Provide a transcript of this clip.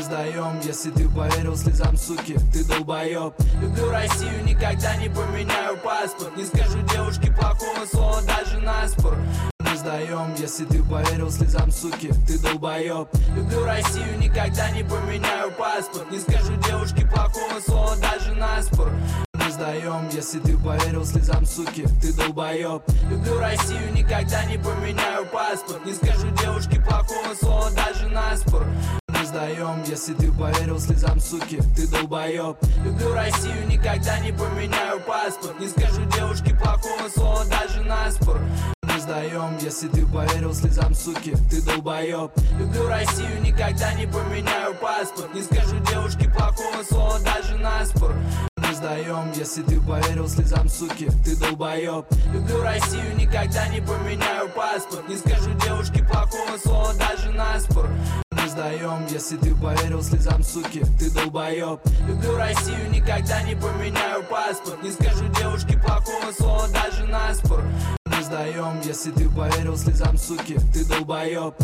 сдаем. Если ты поверил слезам, суки, ты долбоеб. Люблю Россию, никогда не поменяю паспорт. Не скажу девушке плохого слова даже наспор. Не сдаем, если ты поверил слезам, суки, ты долбоеб. Люблю Россию, никогда не поменяю паспорт. Не скажу девушке плохого слова даже наспор. Не сдаем, если ты поверил слезам, суки, ты долбоеб. Люблю Россию, никогда не поменяю паспорт. Не скажу девушке плохого слова даже наспор. Не сдаем, если ты поверил слезам, суки, ты долбоеб. Люблю Россию, никогда не поменяю паспорт. Не скажу девушке плохого слова даже наспор. Не сдаем, если ты поверил слезам, суки, ты долбоеб. Люблю Россию, никогда не поменяю паспорт. Не скажу девушке плохого слова даже наспор. Не сдаем, если ты поверил слезам, суки, ты долбоеб. Люблю Россию, никогда не поменяю паспорт. Не скажу девушке плохого слова даже наспор. Не сдаем, если ты поверил слезам, суки, ты долбоеб. Люблю Россию, никогда не поменяю паспорт. Не скажу девушке плохого слова даже наспор. Не сдаем, если ты поверил слезам, суки, ты долбоеб.